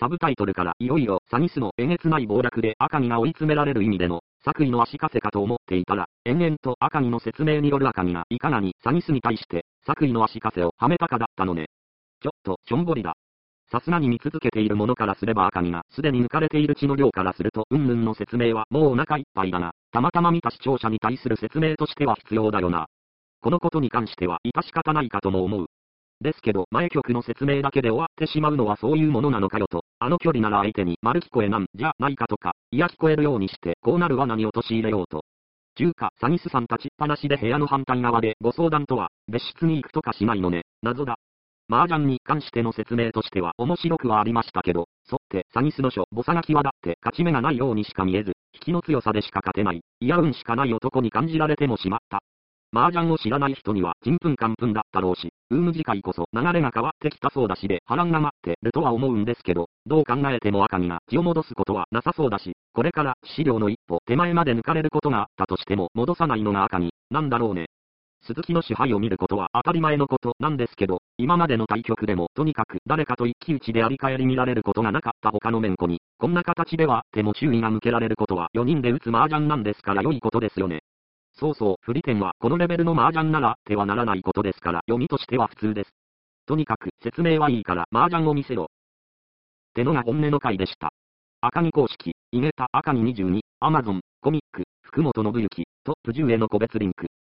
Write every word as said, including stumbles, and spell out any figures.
サブタイトルからいよいよサニスのえげつない暴落で赤城が追い詰められる意味での作為の足かせかと思っていたら、延々と赤城の説明による赤城がいかがにサニスに対して作為の足かせをはめたかだったのね。ちょっとしょんぼりだ。さすがに見続けているものからすれば赤城がすでに抜かれている血の量からするとうんぬんの説明はもうお腹いっぱいだが、たまたま見た視聴者に対する説明としては必要だよな。このことに関しては致し方ないかとも思う。ですけど前局の説明だけで終わってしまうのはそういうものなのかよと、あの距離なら相手に丸聞こえなんじゃないかとか、いや聞こえるようにしてこうなる罠に陥れようと。中華サニスさん立ちっぱなしで部屋の反対側でご相談とは別室に行くとかしないのね、謎だ。麻雀に関しての説明としては面白くはありましたけど、そってサニスの書、ボサガキはだって勝ち目がないようにしか見えず、引きの強さでしか勝てない、いや運しかない男に感じられてもしまった。麻雀を知らない人にはちんぷんかんぷんだったろうし、ウーム次回こそ流れが変わってきたそうだしで波乱が待ってるとは思うんですけど、どう考えても赤城が血を戻すことはなさそうだし、これから資料の一歩手前まで抜かれることがあったとしても戻さないのが赤城なんだろうね。鈴木の支配を見ることは当たり前のことなんですけど、今までの対局でもとにかく誰かと一騎打ちであり返り見られることがなかった他の面子に、こんな形ではあっても注意が向けられることはよにんで打つ麻雀なんですから良いことですよね。そうそう、不利点はこのレベルの麻雀ならあってはならないことですから読みとしては普通です。とにかく説明はいいから麻雀を見せろ。ってのが本音の回でした。赤城公式、井桁赤城にじゅうに、Amazon、コミック、福本信之、トップじゅうへの個別リンク。